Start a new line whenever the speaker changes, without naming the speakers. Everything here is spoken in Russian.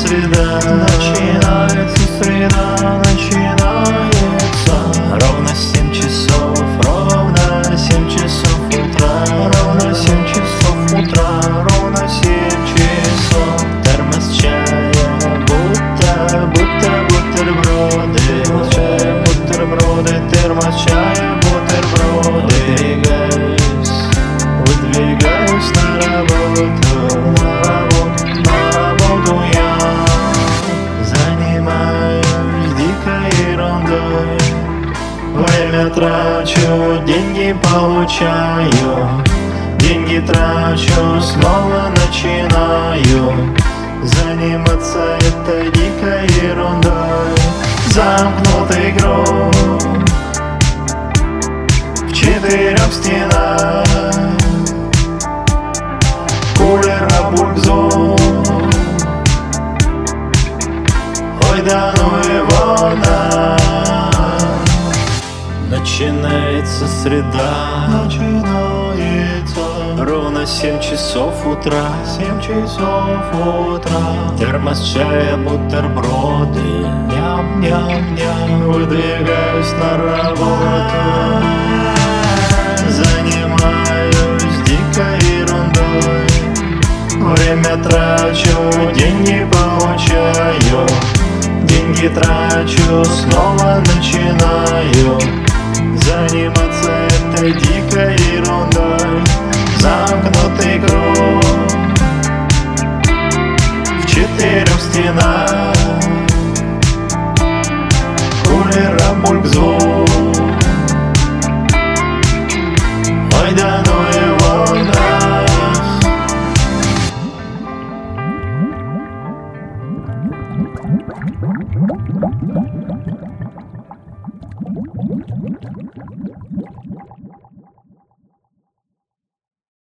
среда, начинается среда, начинается. Ровно 7 часов, ровно 7 часов утра, ровно 7 часов утра, ровно 7 часов. Термос чая, будто бутерброды, термос чая, бутерброды, термос чая, бутерброды. Выдвигаюсь на работу, на работу я занимаюсь дикой ерундой. Время трачу, деньги получаю, деньги трачу, снова начинаю заниматься этой дикой ерундой. Замкнутый круг в 4 стенах, кулер обургзон. Ой, да ну его на. Начинается среда, начинается ровно 7 часов утра, 7 часов утра. Термос чая, бутерброды, ням-ням-ням. Выдвигаюсь на работу, занимаюсь дикой ерундой. Время трачу, деньги получаю, деньги трачу, снова начинаю заниматься этой дикой ерундой. Замкнутый круг в 4 стенах, кулер обургзон.